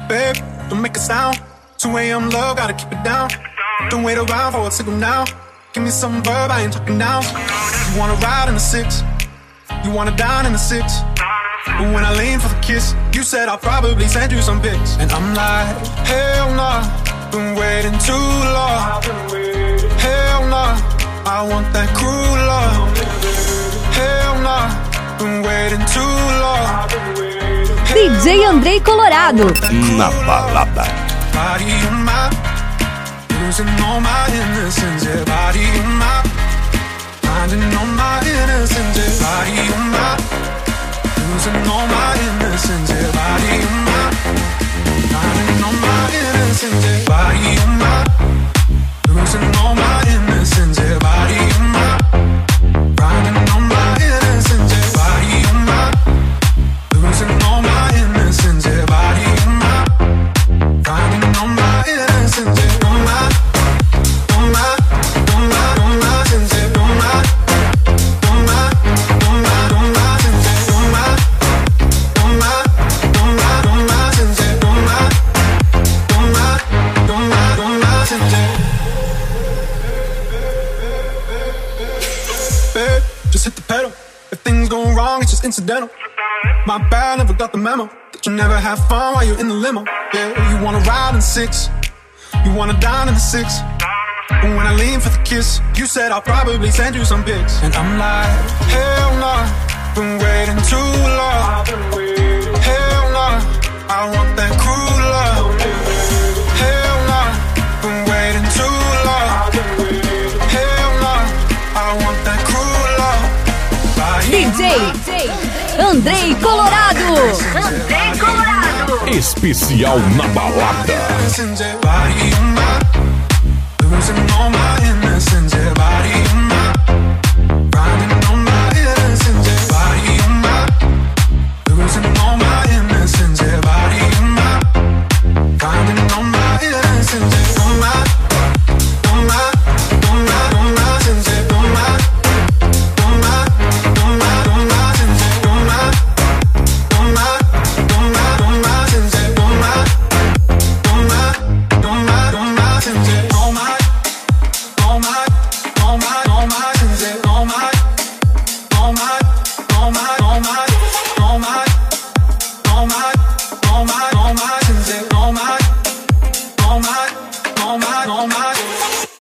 Babe, don't make a sound. 2 a.m. love, gotta keep it down. Don't wait around for a signal now. Give me some verb, I ain't talking now. You wanna ride in the 6, you wanna dine in the 6. But when I lean for the kiss, you said I'll probably send you some pics. And I'm like, hell nah, been waiting too long. Hell nah, I want that cruel love. Hell nah, been waiting too long. DJ Andrei Colorado. Na balada. Body on my, losing all my innocence. Yeah, body on my, finding all my innocence. Yeah, body on my, losing all my innocence. Yeah, body on my, finding all my innocence. Yeah, body on my, losing all my innocence. Yeah, body on my, finding all my innocence. Yeah, body on my, losing all my innocence. Yeah, body on my, finding all my innocence. Yeah, on my, on my, on my, on my sense. Yeah, on my, on my, on my, on my sense. Yeah, on my, on my, on my, on my sense. Yeah, on my, on my, on my, on my sense. Yeah. Babe, just hit the pedal. If things go wrong, it's just incidental. My bad, never got the memo that you never have fun while you're in the limo. Yeah, you wanna ride in the 6, you wanna dine in the 6. But when I lean for the kiss, you said I'll probably send you some pics. And I'm like, hell nah, been waiting too long. Hell nah, I want that cruel love. Hell nah, been waiting too long. Hell nah, I want that cruel love. DJ Andrei Colorado. Andrei Colorado. Especial na balada. Body on my, losing all my innocence. Yeah, body on my.